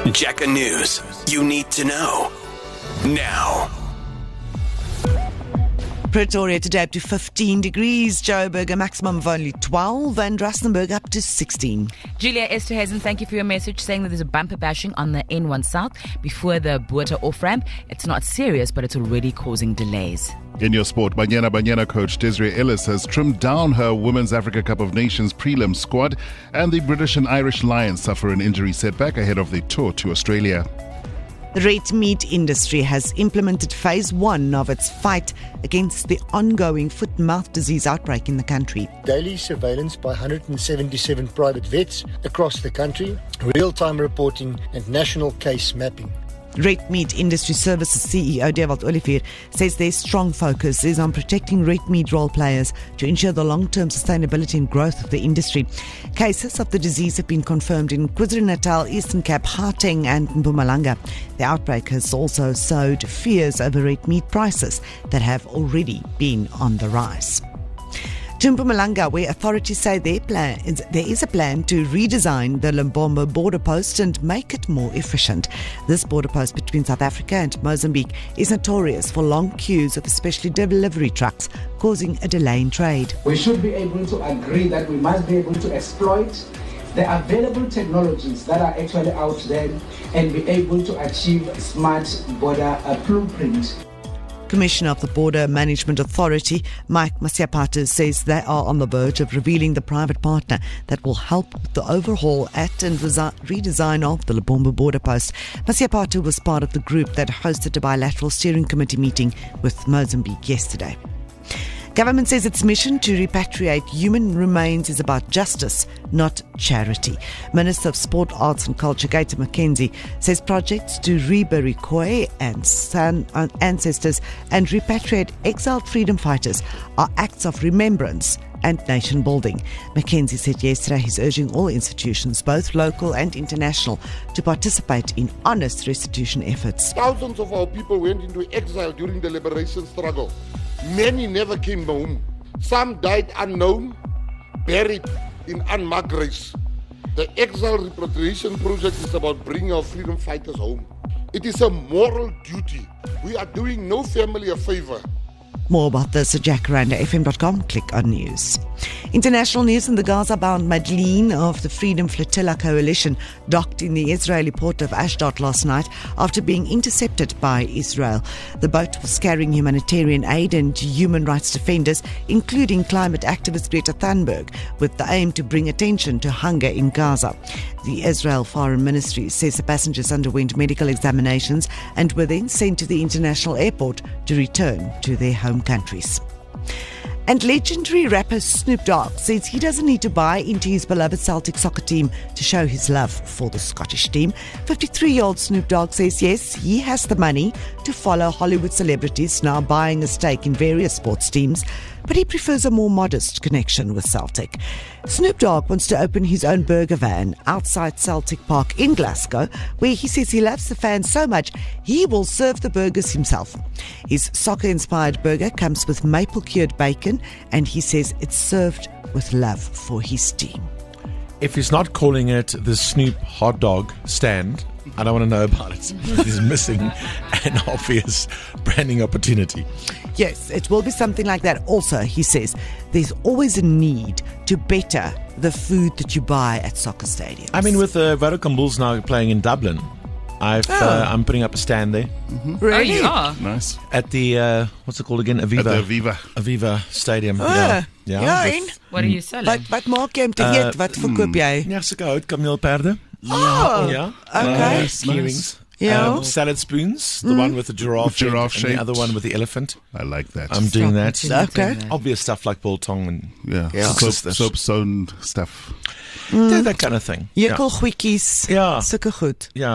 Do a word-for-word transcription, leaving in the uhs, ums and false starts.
Jacker News. You need to know now. Pretoria today up to fifteen degrees, Joburg a maximum of only twelve, and Rustenburg up to sixteen. Julia Esterhazen, thank you for your message saying that there's a bumper bashing on the N one South before the Boerta off-ramp. It's not serious, but it's already causing delays. In your sport, Banyana Banyana coach Desiree Ellis has trimmed down her Women's Africa Cup of Nations prelim squad, and the British and Irish Lions suffer an injury setback ahead of the tour to Australia. The red meat industry has implemented phase one of its fight against the ongoing foot-and-mouth disease outbreak in the country. Daily surveillance by one hundred seventy-seven private vets across the country, real-time reporting and national case mapping. Red Meat Industry Services C E O Dewald Olivier says their strong focus is on protecting red meat role players to ensure the long-term sustainability and growth of the industry. Cases of the disease have been confirmed in KwaZulu-Natal, Eastern Cape, Gauteng and Mpumalanga. The outbreak has also sowed fears over red meat prices that have already been on the rise. To Mpumalanga, where authorities say their plan is, there is a plan to redesign the Lembombo border post and make it more efficient. This border post between South Africa and Mozambique is notorious for long queues of especially delivery trucks, causing a delay in trade. We should be able to agree that we must be able to exploit the available technologies that are actually out there and be able to achieve smart border uh, blueprint. Commissioner of the Border Management Authority, Mike Masiapata, says they are on the verge of revealing the private partner that will help with the overhaul at and resi- redesign of the Lembombo border post. Masiapata was part of the group that hosted a bilateral steering committee meeting with Mozambique yesterday. Government says its mission to repatriate human remains is about justice, not charity. Minister of Sport, Arts and Culture, Gaita McKenzie, says projects to rebury Khoi and San ancestors and repatriate exiled freedom fighters are acts of remembrance and nation building. McKenzie said yesterday he's urging all institutions, both local and international, to participate in honest restitution efforts. Thousands of our people went into exile during the liberation struggle. Many never came home. Some died unknown, buried in unmarked graves. The Exile Repatriation Project is about bringing our freedom fighters home. It is a moral duty. We are doing no family a favor. More about this at jacaranda f m dot com. Click on news. International news: in the Gaza-bound Madeleine of the Freedom Flotilla Coalition docked in the Israeli port of Ashdod last night after being intercepted by Israel. The boat was carrying humanitarian aid and human rights defenders, including climate activist Greta Thunberg, with the aim to bring attention to hunger in Gaza. The Israel Foreign Ministry says the passengers underwent medical examinations and were then sent to the international airport to return to their home countries. And legendary rapper Snoop Dogg says he doesn't need to buy into his beloved Celtic soccer team to show his love for the Scottish team. fifty-three-year-old Snoop Dogg says yes, he has the money to follow Hollywood celebrities now buying a stake in various sports teams, but he prefers a more modest connection with Celtic. Snoop Dogg wants to open his own burger van outside Celtic Park in Glasgow, where he says he loves the fans so much he will serve the burgers himself. His soccer-inspired burger comes with maple-cured bacon, and he says it's served with love for his team. If he's not calling it the Snoop hot dog stand, I don't want to know about it. He's missing an obvious branding opportunity. Yes, it will be something like that. Also, he says there's always a need to better the food that you buy at soccer stadiums. I mean, with the uh, Vodacom Bulls now playing in Dublin, I've, oh. uh, I'm putting up a stand there. Mm-hmm. Really? Oh, you are? Nice. At the, uh, what's it called again? Aviva. At the Aviva. Aviva Stadium. Oh, yeah. Yeah. ja, With, what are you selling? Wat, wat maak jy om te Uh, eet? Wat verkoop jy? ja, sulke oud kameelperde. Oh, Yeah. okay. Uh, ski rings. Yeah. Um, salad spoons. The one with the giraffe, With giraffe shape, and shaped. the other one with the elephant. I like that. I'm doing that. Okay. Obvious stuff like biltong and yeah, Yeah. soap, Sisters. soap sewn stuff. yeah, that kind of thing. Jekelgoedjies. Ja. Sulke goed. Yeah.